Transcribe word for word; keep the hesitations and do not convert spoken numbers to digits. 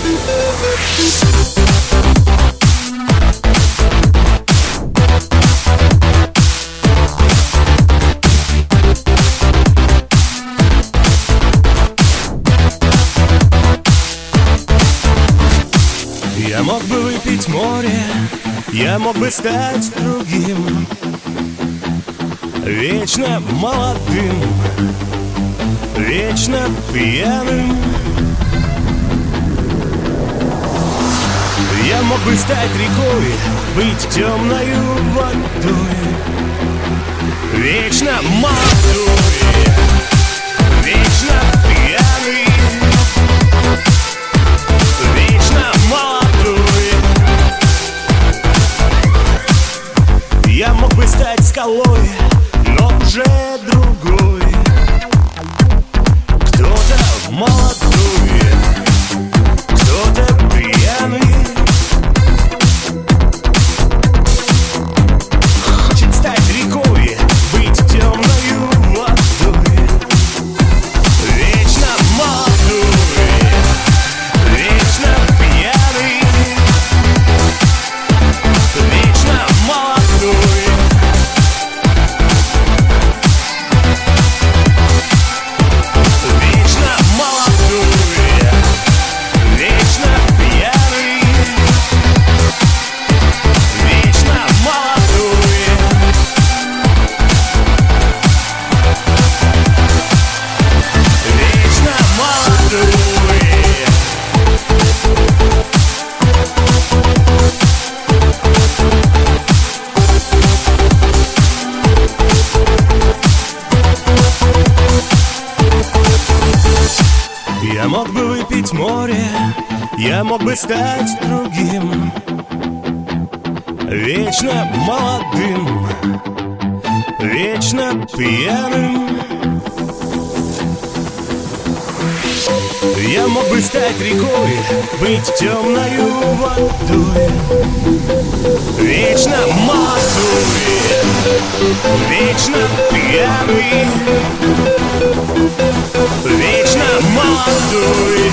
Я мог бы выпить море, я мог бы стать другим, вечно молодым, вечно пьяным. Я мог бы стать рекой, быть темною водой, вечно молодой, вечно пьяный, вечно молодой. Я мог бы стать скалой, но уже другой, кто-то молодой, кто-то пьяный. Хочет стать рекой, быть темною водой, вечно молодой, вечно пьяный, вечно молодой. Вечно молодой, вечно пьяный, вечно молодой. Вечно молодой. Я мог бы выпить море, я мог бы стать другим, вечно молодым, вечно пьяным. Я мог бы стать рекой, быть темною водой, вечно молодой, вечно пьяный, вечно молодой.